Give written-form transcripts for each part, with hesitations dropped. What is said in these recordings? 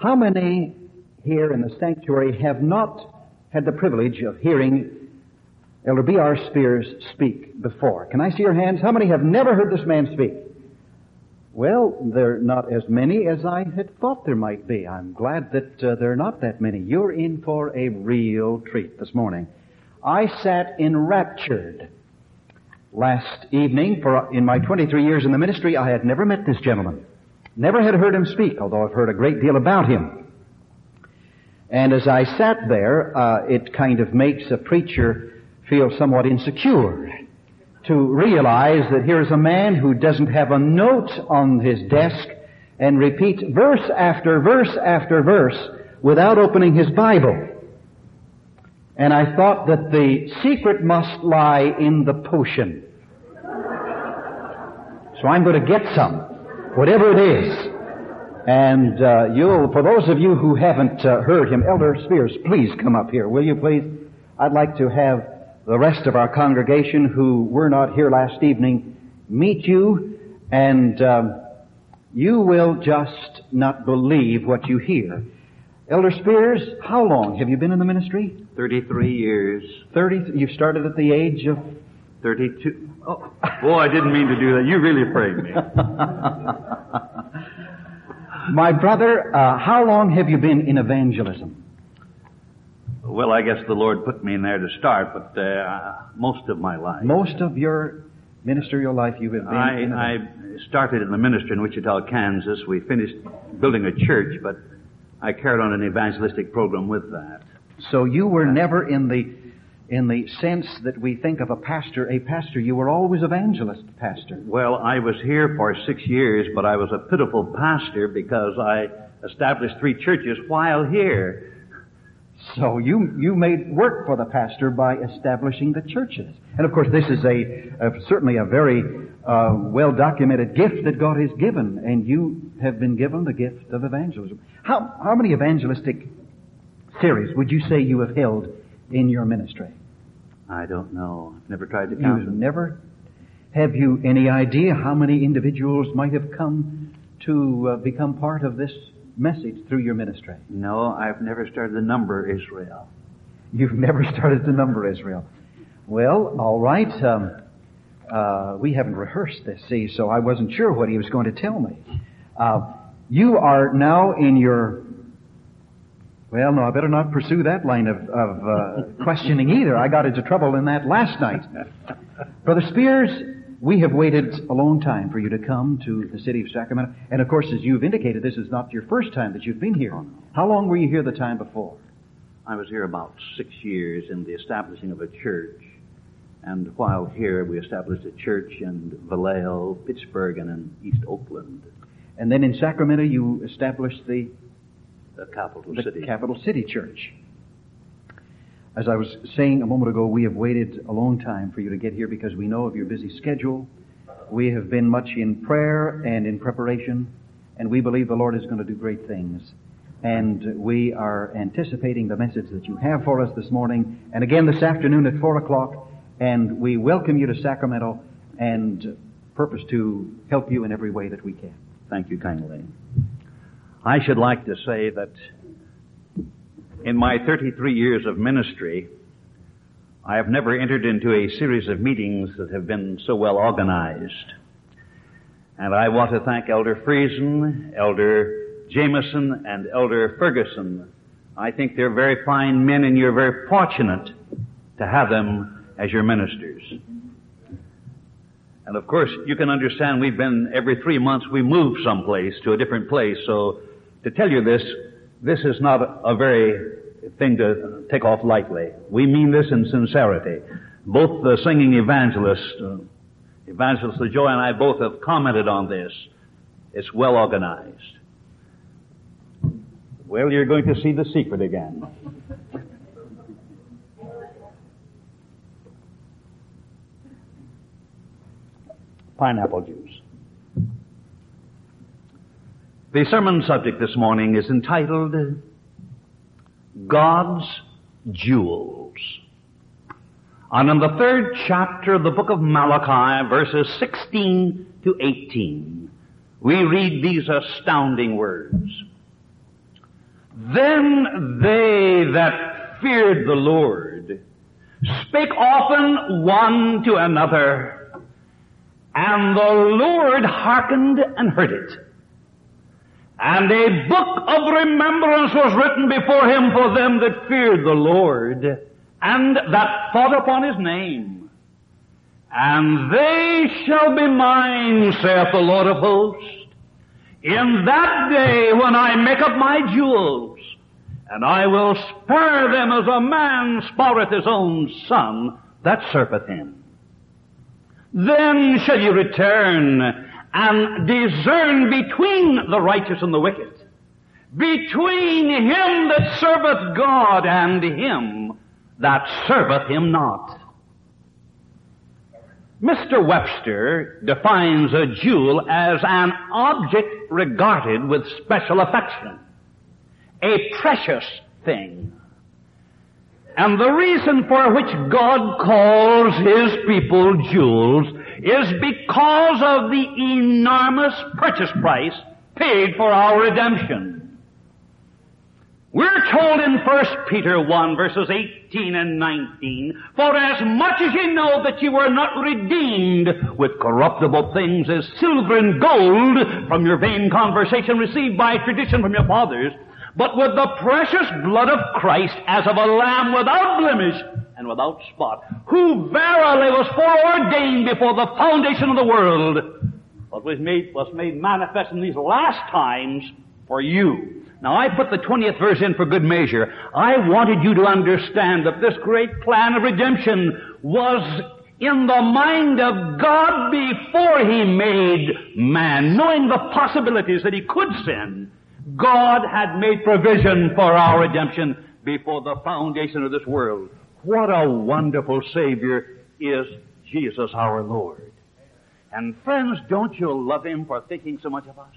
How many here in the sanctuary have not had the privilege of hearing Elder B.R. Spears speak before? Can I see your hands? How many have never heard this man speak? Well, there are not as many as I had thought there might be. I'm glad that there are not that many. You're in for a real treat this morning. I sat enraptured last evening. In my 23 years in the ministry, I had never met this gentleman. Never had heard him speak, although I've heard a great deal about him. And as I sat there, it kind of makes a preacher feel somewhat insecure to realize that here's a man who doesn't have a note on his desk and repeats verse after verse after verse without opening his Bible. And I thought that the secret must lie in the potion. So I'm going to get some, whatever it is. And for those of you who haven't heard him, Elder Spears, please come up here, will you please? I'd like to have the rest of our congregation who were not here last evening meet you, and you will just not believe what you hear. Elder Spears, how long have you been in the ministry? 33 years. You started at the age of 32. Oh, I didn't mean to do that. You really afraid me. My brother, how long have you been in evangelism? Well, I guess the Lord put me in there to start, but most of my life. Most of your ministerial life you have been I started in the ministry in Wichita, Kansas. We finished building a church, but I carried on an evangelistic program with that. So you were never in the sense that we think of a pastor. You were always evangelist pastor. Well, I was here for 6 years, but I was a pitiful pastor because I established 3 churches while here. So you made work for the pastor by establishing the churches. And of course this is certainly a very well-documented gift that God has given, and you have been given the gift of evangelism. How many evangelistic series would you say you have held in your ministry? I don't know. I've never tried to count them. Never? Have you any idea how many individuals might have come to become part of this message through your ministry? No, I've never started to number Israel. You've never started to number Israel. Well, all right. We haven't rehearsed this, see, so I wasn't sure what he was going to tell me. You are now in your... Well, no, I better not pursue that line of questioning either. I got into trouble in that last night. Brother Spears, we have waited a long time for you to come to the city of Sacramento. And of course, as you've indicated, this is not your first time that you've been here. How long were you here the time before? I was here about 6 years in the establishing of a church. And while here, we established a church in Vallejo, Pittsburgh, and in East Oakland. And then in Sacramento, you established the Capital City Church. As I was saying a moment ago, we have waited a long time for you to get here because we know of your busy schedule. We have been much in prayer and in preparation, and we believe the Lord is going to do great things. And we are anticipating the message that you have for us this morning, and again this afternoon at 4 o'clock, and we welcome you to Sacramento and purpose to help you in every way that we can. Thank you kindly. I should like to say that in my 33 years of ministry, I have never entered into a series of meetings that have been so well organized. And I want to thank Elder Friesen, Elder Jameson, and Elder Ferguson. I think they're very fine men, and you're very fortunate to have them as your ministers. And of course, you can understand we've been, every 3 months, we move someplace to a different place. So to tell you this is not a very thing to take off lightly. We mean this in sincerity. Both the singing evangelist LaJoy and I both have commented on this. It's well organized. Well, you're going to see the secret again. Pineapple juice. The sermon subject this morning is entitled God's Jewels. And in the 3rd chapter of the book of Malachi, verses 16 to 18, we read these astounding words. Then they that feared the Lord spake often one to another, and the Lord hearkened and heard it. And a book of remembrance was written before him for them that feared the Lord, and that thought upon his name. And they shall be mine, saith the Lord of hosts, in that day when I make up my jewels, and I will spare them as a man spareth his own son that serveth him. Then shall ye return and discern between the righteous and the wicked, between him that serveth God and him that serveth him not. Mr. Webster defines a jewel as an object regarded with special affection, a precious thing. And the reason for which God calls his people jewels is because of the enormous purchase price paid for our redemption. We're told in 1 Peter 1, verses 18 and 19, for as much as ye know that ye were not redeemed with corruptible things as silver and gold from your vain conversation received by tradition from your fathers, but with the precious blood of Christ as of a lamb without blemish and without spot, who verily was foreordained before the foundation of the world, but was made manifest in these last times for you. Now, I put the 20th verse in for good measure. I wanted you to understand that this great plan of redemption was in the mind of God before he made man, knowing the possibilities that he could sin. God had made provision for our redemption before the foundation of this world. What a wonderful Savior is Jesus our Lord. And friends, don't you love him for thinking so much of us?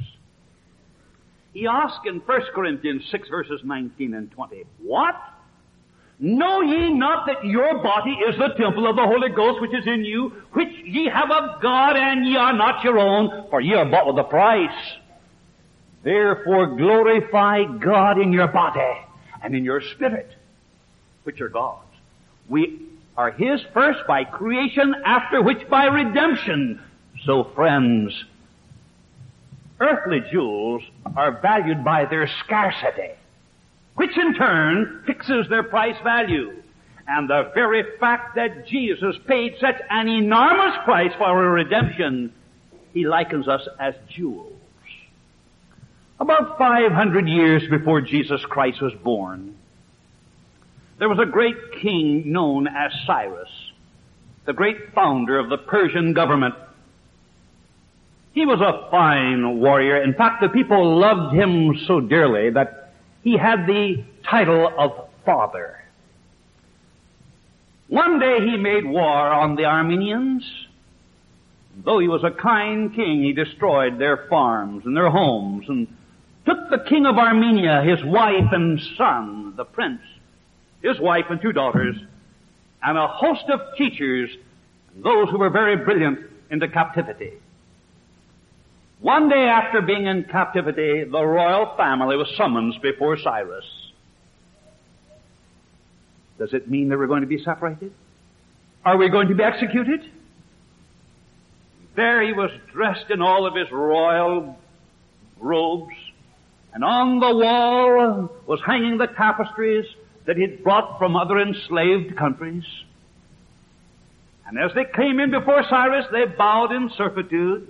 He asked in 1 Corinthians 6 verses 19 and 20, what? Know ye not that your body is the temple of the Holy Ghost which is in you, which ye have of God, and ye are not your own, for ye are bought with a price. Therefore glorify God in your body and in your spirit, which are God's. We are his first by creation, after which by redemption. So friends, earthly jewels are valued by their scarcity, which in turn fixes their price value. And the very fact that Jesus paid such an enormous price for our redemption, he likens us as jewels. About 500 years before Jesus Christ was born, there was a great king known as Cyrus, the great founder of the Persian government. He was a fine warrior. In fact, the people loved him so dearly that he had the title of Father. One day he made war on the Armenians. Though he was a kind king, he destroyed their farms and their homes and took the king of Armenia, his wife and son, the prince, his wife and 2 daughters, and a host of teachers, and those who were very brilliant, into captivity. One day after being in captivity, the royal family was summoned before Cyrus. Does it mean that we're going to be separated? Are we going to be executed? There he was dressed in all of his royal robes, and on the wall was hanging the tapestries that he'd brought from other enslaved countries. And as they came in before Cyrus, they bowed in servitude,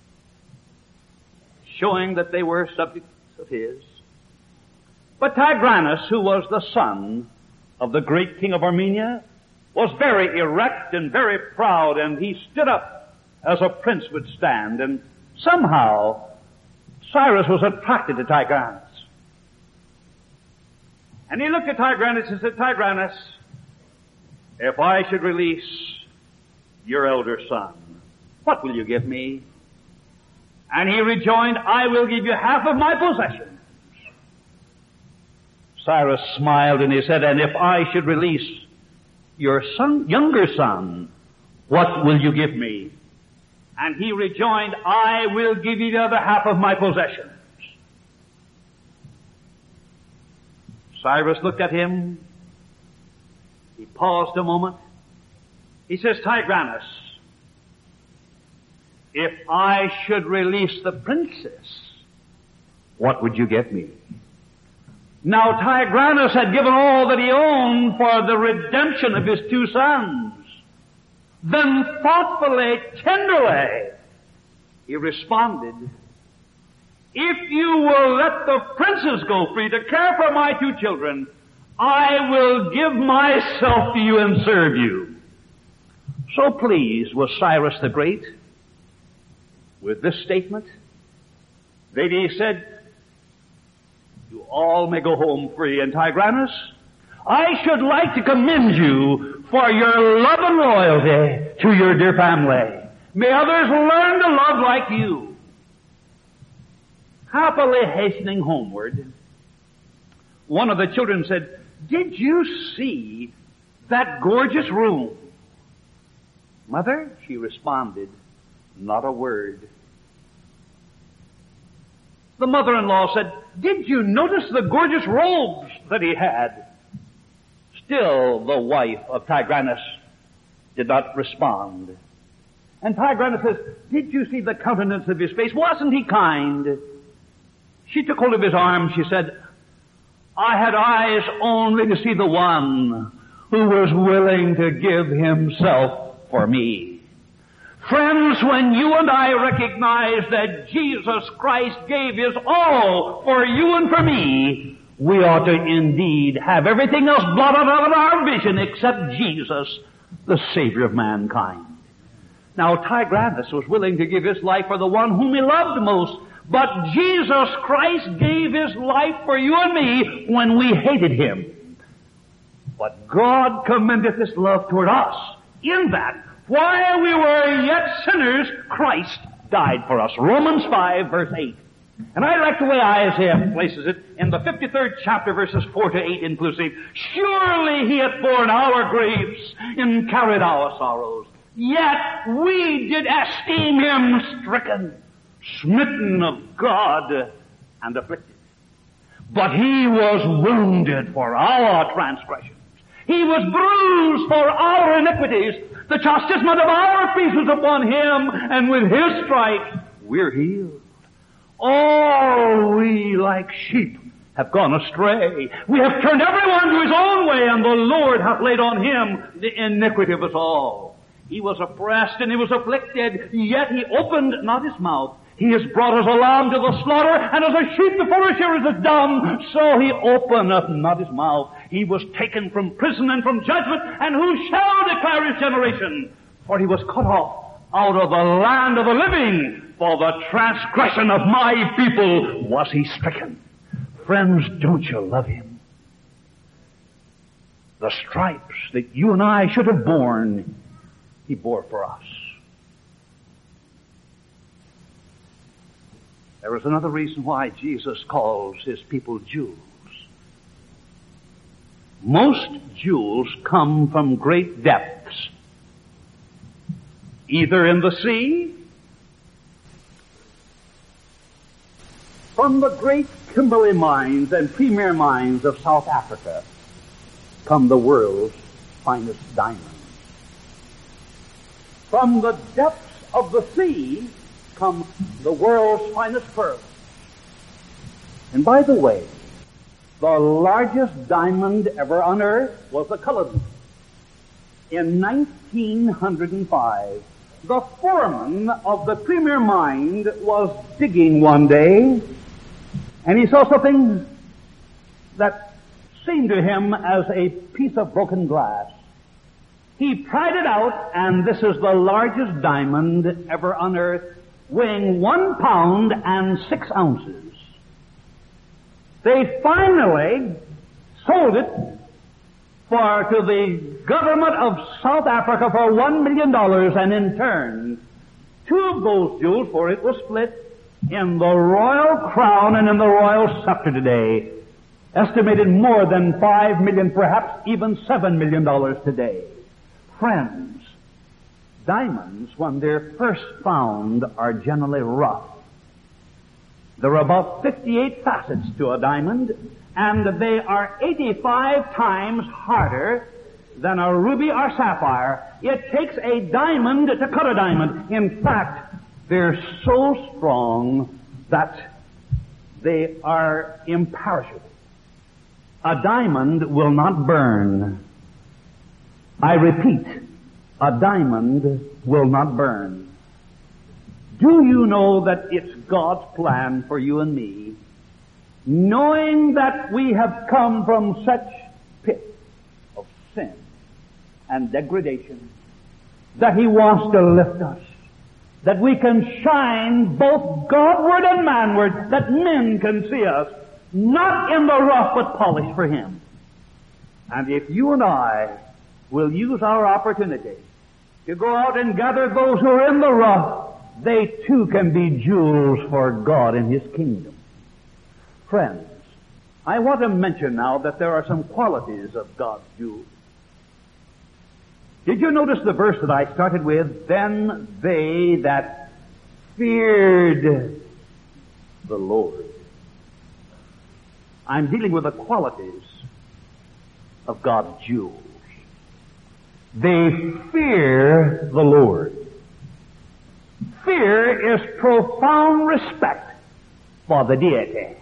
showing that they were subjects of his. But Tigranes, who was the son of the great king of Armenia, was very erect and very proud, and he stood up as a prince would stand, and somehow Cyrus was attracted to Tigranes. And he looked at Tigranes and said, Tigranes, if I should release your elder son, what will you give me? And he rejoined, I will give you half of my possessions. Cyrus smiled and he said, and if I should release your younger son, what will you give me? And he rejoined, I will give you the other half of my possessions. Cyrus looked at him. He paused a moment. He says, Tigranes, if I should release the princess, what would you get me? Now Tigranes had given all that he owned for the redemption of his two sons. Then thoughtfully, tenderly, he responded, if you will let the princess go free to care for my two children, I will give myself to you and serve you. So pleased was Cyrus the Great with this statement that he said, you all may go home free. And Tigranes, I should like to commend you for your love and loyalty to your dear family. May others learn to love like you. Happily hastening homeward, one of the children said, did you see that gorgeous room? Mother, she responded, not a word. The mother-in-law said, did you notice the gorgeous robes that he had? Still, the wife of Tigranes did not respond. And Tigranes says, did you see the countenance of his face? Wasn't he kind? She took hold of his arm. She said, I had eyes only to see the one who was willing to give himself for me. Friends, when you and I recognize that Jesus Christ gave his all for you and for me, we ought to indeed have everything else blotted out of our vision except Jesus, the Savior of mankind. Now, Tigranes was willing to give his life for the one whom he loved most, but Jesus Christ gave his life for you and me when we hated him. But God commendeth his love toward us in that while we were yet sinners, Christ died for us. Romans 5, verse 8. And I like the way Isaiah places it in the 53rd chapter, verses 4 to 8 inclusive. Surely he hath borne our griefs and carried our sorrows. Yet we did esteem him stricken, smitten of God, and afflicted. But he was wounded for our transgressions. He was bruised for our iniquities. The chastisement of our peace was upon him, and with his stripes we're healed. All we like sheep have gone astray. We have turned everyone to his own way, and the Lord hath laid on him the iniquity of us all. He was oppressed and he was afflicted, yet he opened not his mouth. He has brought us a lamb to the slaughter, and as a sheep before his shearers is dumb, so he openeth not his mouth. He was taken from prison and from judgment, and who shall declare his generation? For he was cut off out of the land of the living. For the transgression of my people was he stricken. Friends, don't you love him? The stripes that you and I should have borne, he bore for us. There is another reason why Jesus calls his people Jews. Most Jews come from great depths, either in the sea, from the great Kimberley mines and premier mines of South Africa come the world's finest diamonds. From the depths of the sea come the world's finest pearls. And by the way, the largest diamond ever unearthed was the Culloden. In 1905, the foreman of the premier mine was digging one day, and he saw something that seemed to him as a piece of broken glass. He pried it out, and this is the largest diamond ever unearthed, weighing 1 pound and 6 ounces. They finally sold it to the government of South Africa for $1 million, and in turn, 2 of those jewels, for it was split, in the royal crown and in the royal scepter today, estimated more than $5 million, perhaps even $7 million today. Friends, diamonds, when they're first found, are generally rough. There are about 58 facets to a diamond, and they are 85 times harder than a ruby or sapphire. It takes a diamond to cut a diamond. In fact, they're so strong that they are imperishable. A diamond will not burn. I repeat, a diamond will not burn. Do you know that it's God's plan for you and me, knowing that we have come from such pit of sin and degradation, that He wants to lift us, that we can shine both Godward and manward, that men can see us, not in the rough but polished for Him. And if you and I will use our opportunity to go out and gather those who are in the rough, they too can be jewels for God in His kingdom. Friends, I want to mention now that there are some qualities of God's jewels. Did you notice the verse that I started with? Then they that feared the Lord. I'm dealing with the qualities of God's jewels. They fear the Lord. Fear is profound respect for the deity.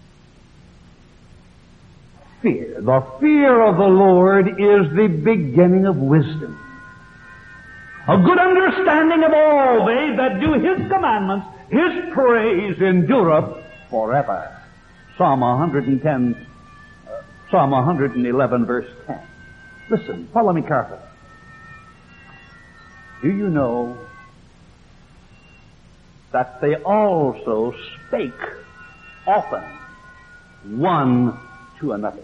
Fear. The fear of the Lord is the beginning of wisdom. A good understanding of all they that do His commandments, His praise endureth forever. Psalm 111 verse 10. Listen, follow me carefully. Do you know that they also spake often one to another?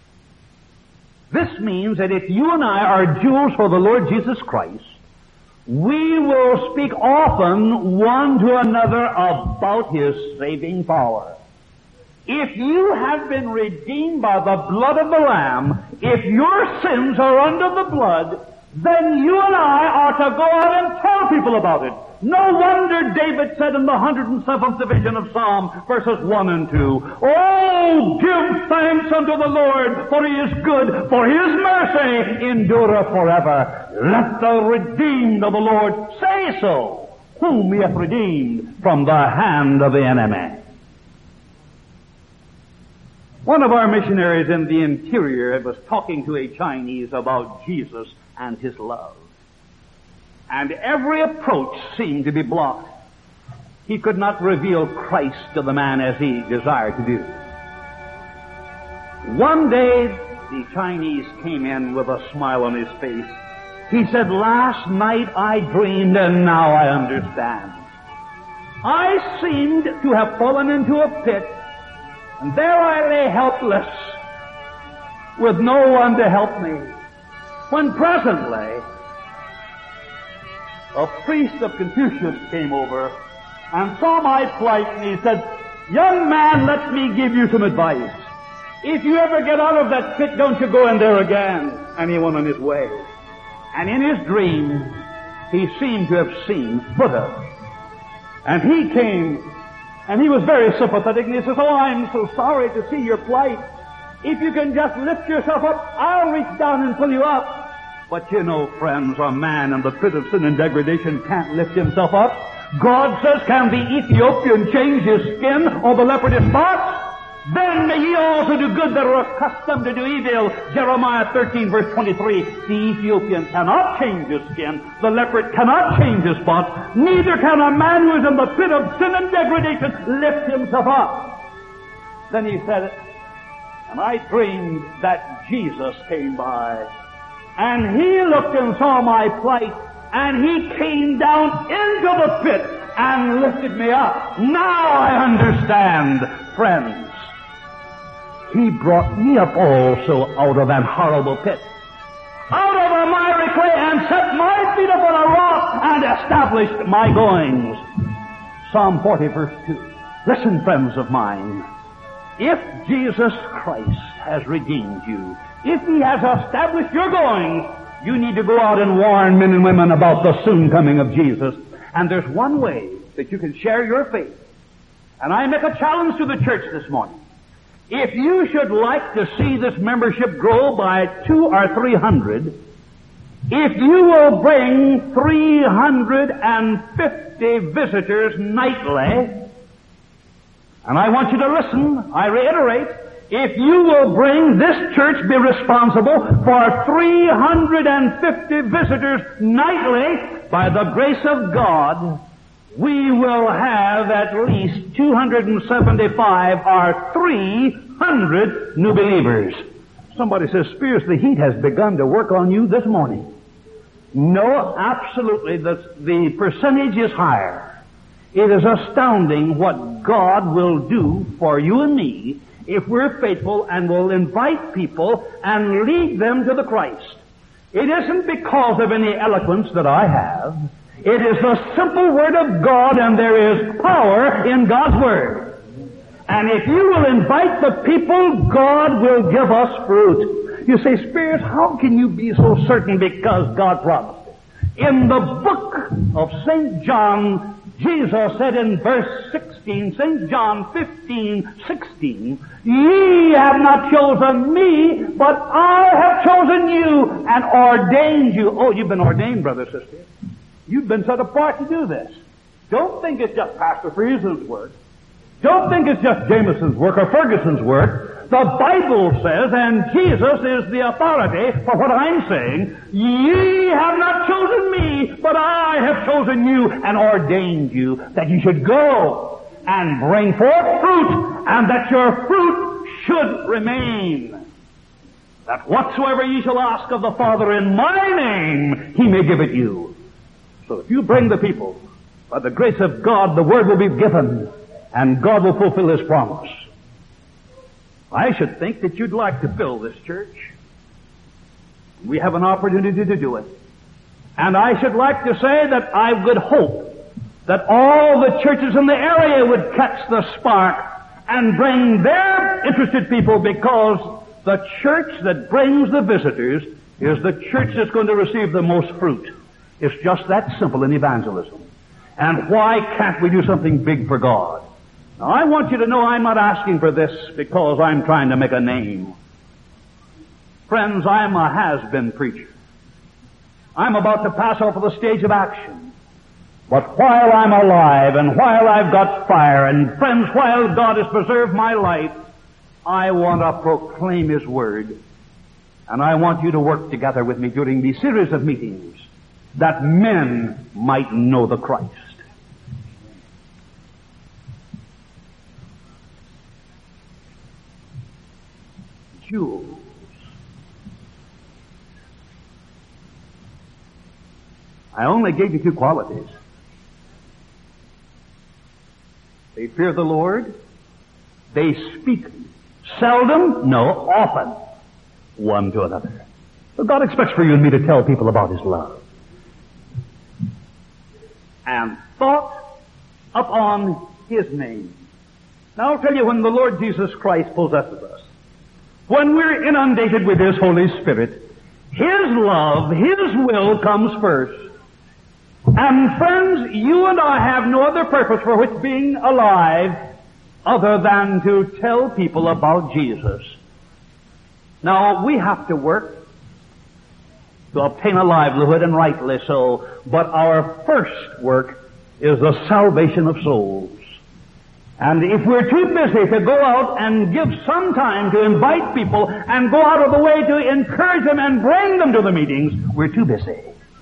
This means that if you and I are jewels for the Lord Jesus Christ, we will speak often one to another about His saving power. If you have been redeemed by the blood of the Lamb, if your sins are under the blood, then you and I are to go out and tell people about it. No wonder David said in the 107th division of Psalm, verses 1 and 2, "Oh, give thanks unto the Lord, for He is good, for His mercy endureth forever. Let the redeemed of the Lord say so, whom He hath redeemed from the hand of the enemy." One of our missionaries in the interior was talking to a Chinese about Jesus and His love. And every approach seemed to be blocked. He could not reveal Christ to the man as he desired to do. One day, the Chinese came in with a smile on his face. He said, "Last night I dreamed and now I understand. I seemed to have fallen into a pit, and there I lay helpless, with no one to help me. When presently, a priest of Confucius came over and saw my plight, and he said, 'Young man, let me give you some advice. If you ever get out of that pit, don't you go in there again.' And he went on his way. And in his dream, he seemed to have seen Buddha. And he came, and he was very sympathetic, and he says, 'Oh, I'm so sorry to see your plight. If you can just lift yourself up, I'll reach down and pull you up.' But you know, friends, a man in the pit of sin and degradation can't lift himself up. God says, 'Can the Ethiopian change his skin, or the leopard his spots? Then may ye also do good that are accustomed to do evil.' Jeremiah 13 verse 23. The Ethiopian cannot change his skin. The leopard cannot change his spots. Neither can a man who is in the pit of sin and degradation lift himself up." Then he said, "And I dreamed that Jesus came by, and He looked and saw my plight, and He came down into the pit and lifted me up. Now I understand, friends. He brought me up also out of that horrible pit, out of a miry clay, and set my feet upon a rock and established my goings." Psalm 40 verse 2. Listen, friends of mine. If Jesus Christ has redeemed you, if He has established your goings, you need to go out and warn men and women about the soon coming of Jesus. And there's one way that you can share your faith. And I make a challenge to the church this morning. If you should like to see this membership grow by 200 or 300, if you will bring 350 visitors nightly, and I want you to listen, I reiterate, if you will bring this church be responsible for 350 visitors nightly, by the grace of God, we will have at least 275 or 300 new believers. Somebody says, Spears, the heat has begun to work on you this morning. No, absolutely. The percentage is higher. It is astounding what God will do for you and me if we're faithful and will invite people and lead them to the Christ. It isn't because of any eloquence that I have. It is the simple Word of God, and there is power in God's Word. And if you will invite the people, God will give us fruit. You say, Spears, how can you be so certain? Because God promised it. In the book of St. John, Jesus said in verse 16, St. John 15:16, ye have not chosen me, but I have chosen you and ordained you. Oh, you've been ordained, brother, sister. You've been set apart to do this. Don't think it's just Pastor Friesen's work. Don't think it's just Jameson's work or Ferguson's work. The Bible says, and Jesus is the authority for what I'm saying, ye have not chosen me, but I have chosen you and ordained you that you should go and bring forth fruit, and that your fruit should remain. That whatsoever ye shall ask of the Father in my name, he may give it you. So if you bring the people, by the grace of God, the word will be given, and God will fulfill His promise. I should think that you'd like to fill this church. We have an opportunity to do it. And I should like to say that I would hope that all the churches in the area would catch the spark and bring their interested people, because the church that brings the visitors is the church that's going to receive the most fruit. It's just that simple in evangelism. And why can't we do something big for God? Now, I want you to know I'm not asking for this because I'm trying to make a name. Friends, I'm a has-been preacher. I'm about to pass off of the stage of action. But while I'm alive and while I've got fire, and friends, while God has preserved my life, I want to proclaim His Word. And I want you to work together with me during these series of meetings, that men might know the Christ. Jewels. I only gave you two qualities. They fear the Lord. They speak seldom, no, often, one to another. So God expects for you and me to tell people about His love. And thought upon His name. Now I'll tell you, when the Lord Jesus Christ possesses us, when we're inundated with His Holy Spirit, His love, His will comes first. And friends, you and I have no other purpose for which being alive other than to tell people about Jesus. Now, we have to work to obtain a livelihood, and rightly so, but our first work is the salvation of souls. And if we're too busy to go out and give some time to invite people and go out of the way to encourage them and bring them to the meetings, we're too busy.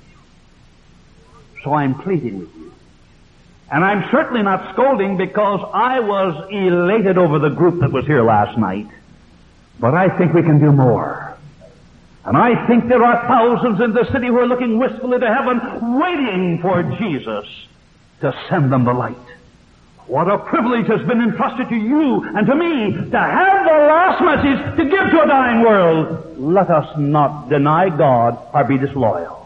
So I'm pleading with you. And I'm certainly not scolding, because I was elated over the group that was here last night. But I think we can do more. And I think there are thousands in the city who are looking wistfully to heaven, waiting for Jesus to send them the light. What a privilege has been entrusted to you and to me to have the last message to give to a dying world. Let us not deny God or be disloyal.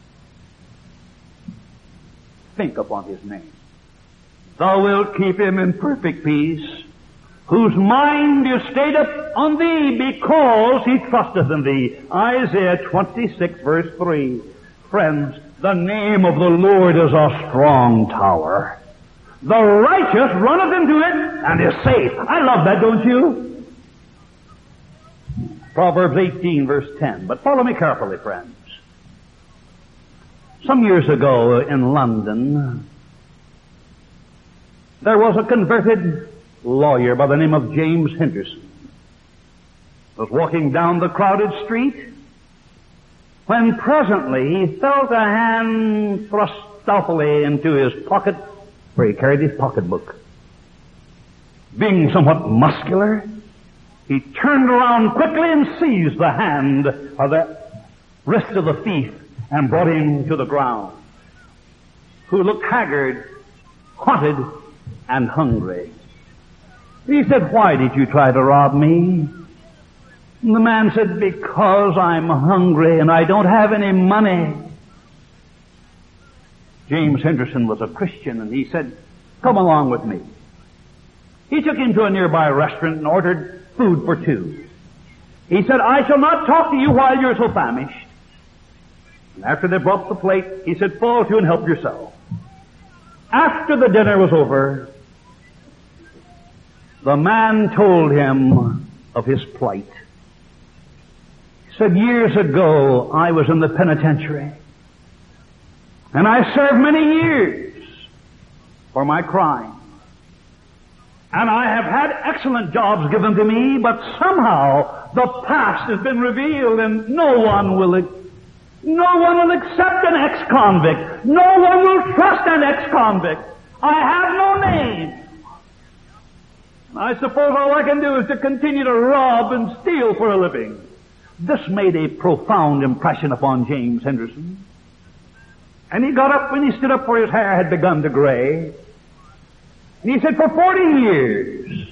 Think upon His name. Thou wilt keep him in perfect peace, whose mind is stayed up on Thee, because he trusteth in Thee. Isaiah 26, verse 3. Friends, the name of the Lord is a strong tower. The righteous runneth into it and is safe. I love that, don't you? Proverbs 18, verse 10. But follow me carefully, friends. Some years ago in London, there was a converted lawyer by the name of James Henderson. He was walking down the crowded street when presently he felt a hand thrust stealthily into his pocket where he carried his pocketbook. Being somewhat muscular, he turned around quickly and seized the hand of the wrist of the thief and brought him to the ground, who looked haggard, haunted, and hungry. He said, "Why did you try to rob me?" And the man said, "Because I'm hungry and I don't have any money." James Henderson was a Christian, and he said, "Come along with me." He took him to a nearby restaurant and ordered food for two. He said, "I shall not talk to you while you're so famished." And after they brought the plate, he said, "Fall to and help yourself." After the dinner was over, the man told him of his plight. He said, "Years ago, I was in the penitentiary, and I served many years for my crime. And I have had excellent jobs given to me, but somehow the past has been revealed, and no one will accept an ex-convict. No one will trust an ex-convict. I have no name. I suppose all I can do is to continue to rob and steal for a living." This made a profound impression upon James Henderson. And he got up, and he stood up where his hair had begun to gray. And he said, "For 40 years,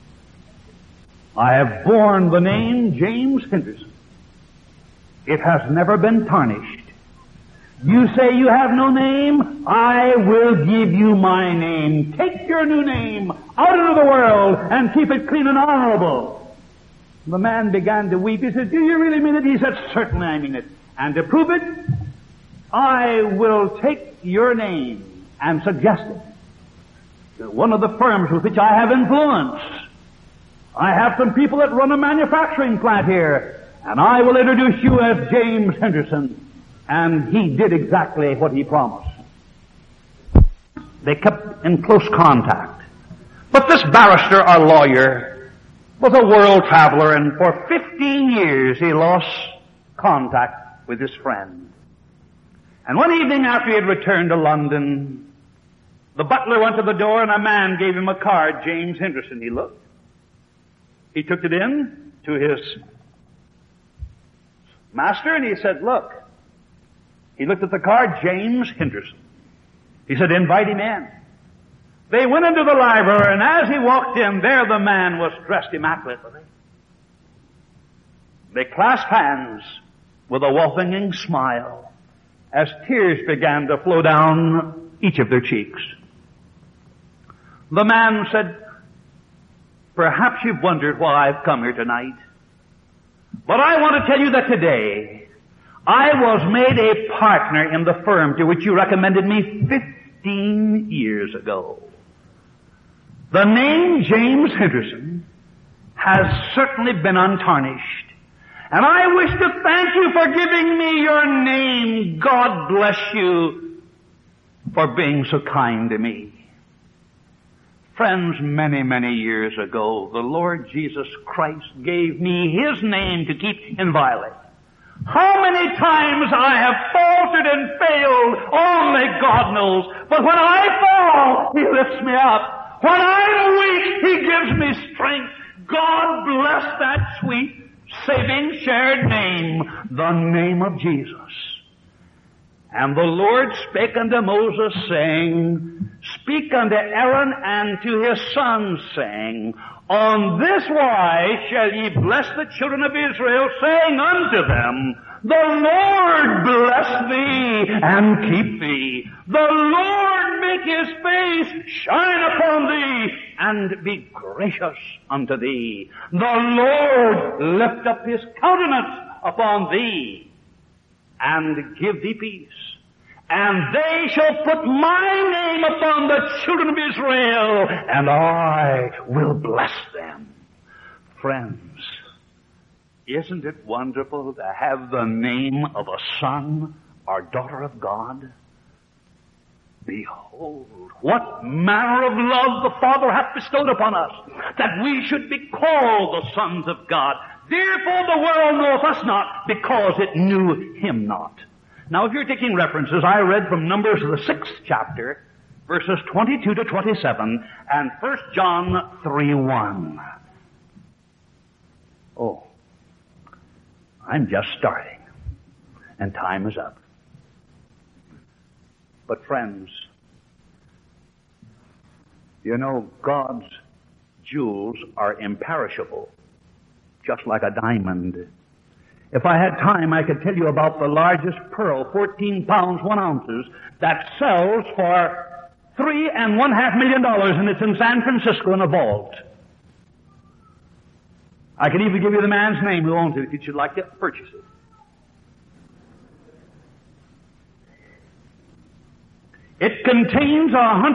I have borne the name James Henderson. It has never been tarnished. You say you have no name? I will give you my name. Take your new name out into the world and keep it clean and honorable." The man began to weep. He said, "Do you really mean it?" He said, "Certainly I mean it. And to prove it, I will take your name and suggest it to one of the firms with which I have influence. I have some people that run a manufacturing plant here, and I will introduce you as James Henderson." And he did exactly what he promised. They kept in close contact. But this barrister or lawyer was a world traveler, and for 15 years he lost contact with his friend. And one evening after he had returned to London, the butler went to the door and a man gave him a card, James Henderson. He looked. He took it in to his master and he said, "Look." He looked at the card, James Henderson. He said, "Invite him in." They went into the library, and as he walked in, there the man was dressed immaculately. They clasped hands with a welcoming smile as tears began to flow down each of their cheeks. The man said, "Perhaps you've wondered why I've come here tonight. But I want to tell you that today I was made a partner in the firm to which you recommended me 15 years ago. The name James Henderson has certainly been untarnished. And I wish to thank you for giving me your name. God bless you for being so kind to me." Friends, many, many years ago, the Lord Jesus Christ gave me His name to keep inviolate. How many times I have faltered and failed, only God knows. But when I fall, He lifts me up. When I'm weak, He gives me strength. God bless that sweet, saving, shared name, the name of Jesus. And the Lord spake unto Moses, saying, "Speak unto Aaron and to his sons, saying, On this wise shall ye bless the children of Israel, saying unto them, The Lord bless thee and keep thee. The Lord make His face shine upon thee and be gracious unto thee. The Lord lift up His countenance upon thee and give thee peace. And they shall put my name upon the children of Israel, and I will bless them." Friends, Isn't it wonderful to have the name of a son or daughter of God? Behold, what manner of love the Father hath bestowed upon us, that we should be called the sons of God. Therefore the world knoweth us not, because it knew him not. Now, if you're taking references, I read from Numbers, the 6th chapter, verses 22 to 27, and 1 John 3:1. Oh, I'm just starting, and time is up. But friends, you know, God's jewels are imperishable, just like a diamond. If I had time, I could tell you about the largest pearl, 14 pounds, 1 ounces, that sells for $3.5 million, and it's in San Francisco in a vault. I could even give you the man's name who owns it if you should like to purchase it. It contains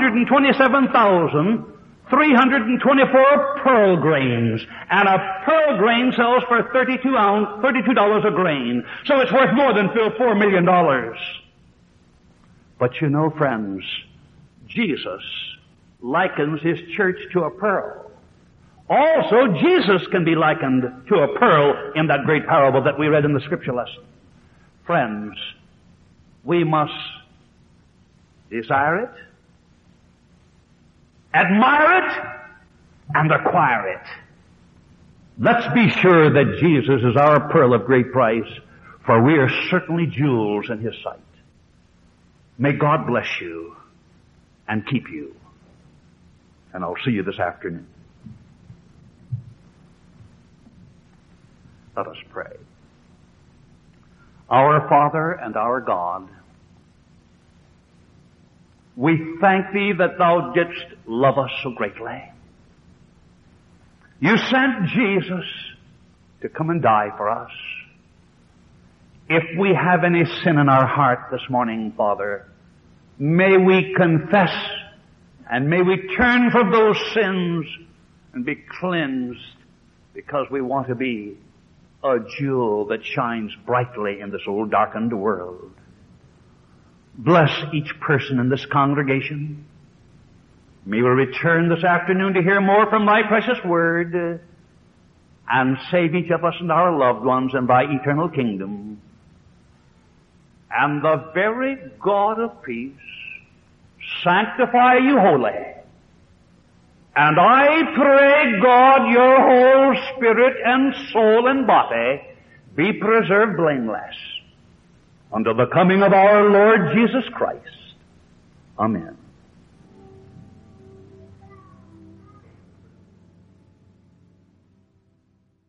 127,324 pearl grains, and a pearl grain sells for $32 a grain. So it's worth more than $4 million. But you know, friends, Jesus likens his church to a pearl. Also, Jesus can be likened to a pearl in that great parable that we read in the scripture lesson. Friends, we must desire it, admire it, and acquire it. Let's be sure that Jesus is our pearl of great price, for we are certainly jewels in his sight. May God bless you and keep you. And I'll see you this afternoon. Let us pray. Our Father and our God, we thank thee that thou didst love us so greatly. You sent Jesus to come and die for us. If we have any sin in our heart this morning, Father, may we confess and may we turn from those sins and be cleansed, because we want to be a jewel that shines brightly in this old darkened world. Bless each person in this congregation. May we return this afternoon to hear more from thy precious word, and save each of us and our loved ones in thy eternal kingdom. And the very God of peace sanctify you wholly. And I pray, God, your whole spirit and soul and body be preserved blameless until the coming of our Lord Jesus Christ. Amen.